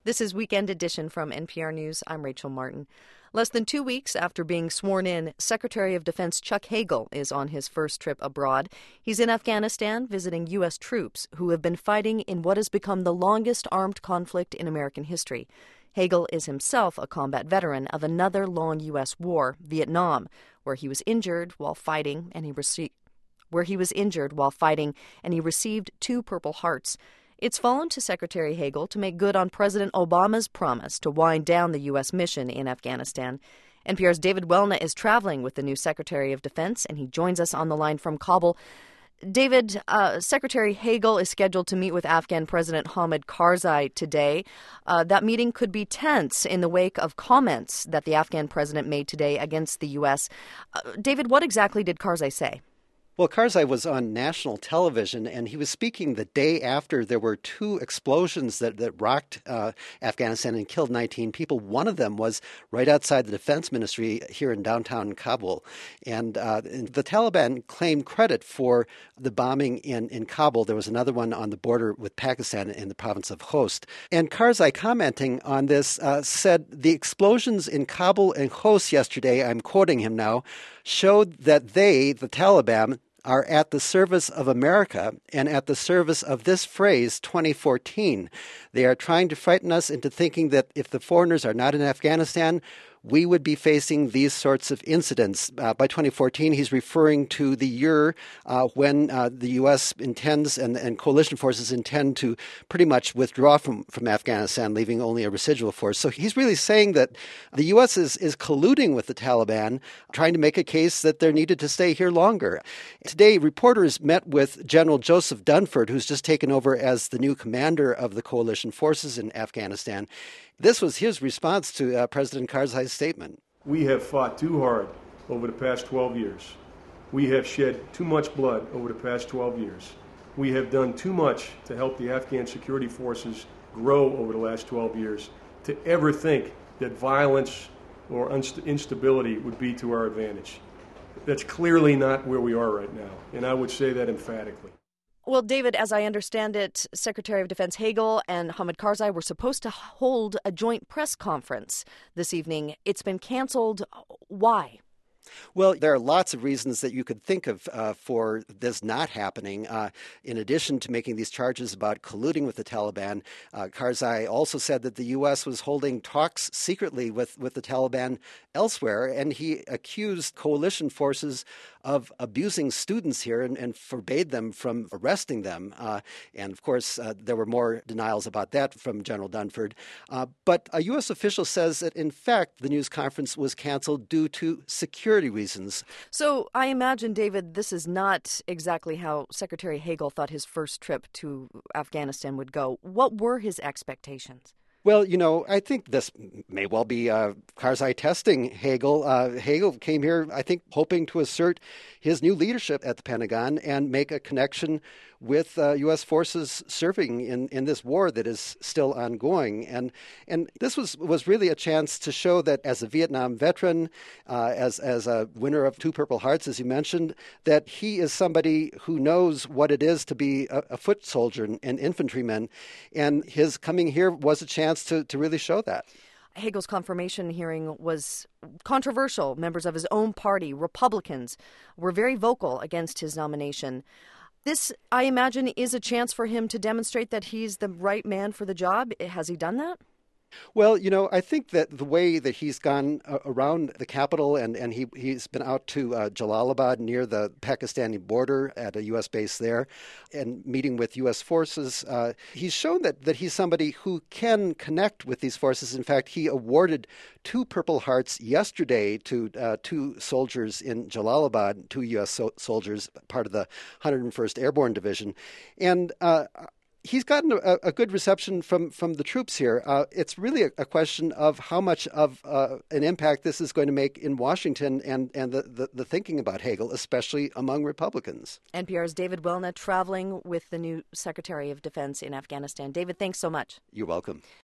This is Weekend Edition from NPR News. I'm Rachel Martin. Less than 2 weeks after being sworn in, Secretary of Defense Chuck Hagel is on his first trip abroad. He's in Afghanistan visiting U.S. troops who have been fighting in what has become the longest armed conflict in American history. Hagel is himself a combat veteran of another long U.S. war, Vietnam, where he was injured while fighting and he received 2 Purple Hearts. It's fallen to Secretary Hagel to make good on President Obama's promise to wind down the U.S. mission in Afghanistan. NPR's David Welna is traveling with the new Secretary of Defense, and he joins us on the line from Kabul. David, Secretary Hagel is scheduled to meet with Afghan President Hamid Karzai today. That meeting could be tense in the wake of comments that the Afghan president made today against the U.S. David, what exactly did Karzai say? Well, Karzai was on national television, and he was speaking the day after there were 2 explosions that rocked Afghanistan and killed 19 people. One of them was right outside the defense ministry here in downtown Kabul. And the Taliban claimed credit for the bombing in Kabul. There was another one on the border with Pakistan in the province of Khost. And Karzai, commenting on this, said the explosions in Kabul and Khost yesterday, I'm quoting him now, showed that they, the Taliban, are at the service of America and at the service of this phrase, 2014. They are trying to frighten us into thinking that if the foreigners are not in Afghanistan, we would be facing these sorts of incidents. By 2014, he's referring to the year when the U.S. intends and coalition forces intend to pretty much withdraw from Afghanistan, leaving only a residual force. So he's really saying that the U.S. is colluding with the Taliban, trying to make a case that they're needed to stay here longer. Today, reporters met with General Joseph Dunford, who's just taken over as the new commander of the coalition forces in Afghanistan. This was his response to President Karzai's statement. We have fought too hard over the past 12 years. We have shed too much blood over the past 12 years. We have done too much to help the Afghan security forces grow over the last 12 years to ever think that violence or instability would be to our advantage. That's clearly not where we are right now, and I would say that emphatically. Well, David, as I understand it, Secretary of Defense Hagel and Hamid Karzai were supposed to hold a joint press conference this evening. It's been canceled. Why? Well, there are lots of reasons that you could think of for this not happening. In addition to making these charges about colluding with the Taliban, Karzai also said that the U.S. was holding talks secretly with the Taliban elsewhere, and he accused coalition forces of abusing students here and forbade them from arresting them. And, of course, there were more denials about that from General Dunford. But a U.S. official says that, in fact, the news conference was canceled due to security reasons. So I imagine, David, this is not exactly how Secretary Hagel thought his first trip to Afghanistan would go. What were his expectations? Well, I think this may well be Karzai testing Hagel. Hagel came here, I think, hoping to assert his new leadership at the Pentagon and make a connection with U.S. forces serving in this war that is still ongoing. And this was really a chance to show that as a Vietnam veteran, as a winner of 2 Purple Hearts, as you mentioned, that he is somebody who knows what it is to be a foot soldier and infantryman. And his coming here was a chance to really show that. Hagel's confirmation hearing was controversial. Members of his own party, Republicans, were very vocal against his nomination. This, I imagine, is a chance for him to demonstrate that he's the right man for the job. Has he done that? Well, I think that the way that he's gone around the capital and he's been out to Jalalabad near the Pakistani border at a U.S. base there and meeting with U.S. forces, he's shown that he's somebody who can connect with these forces. In fact, he awarded 2 Purple Hearts yesterday to 2 soldiers in Jalalabad, 2 U.S. soldiers, part of the 101st Airborne Division. And he's gotten a good reception from the troops here. It's really a question of how much of an impact this is going to make in Washington and the thinking about Hagel, especially among Republicans. NPR's David Welna traveling with the new Secretary of Defense in Afghanistan. David, thanks so much. You're welcome.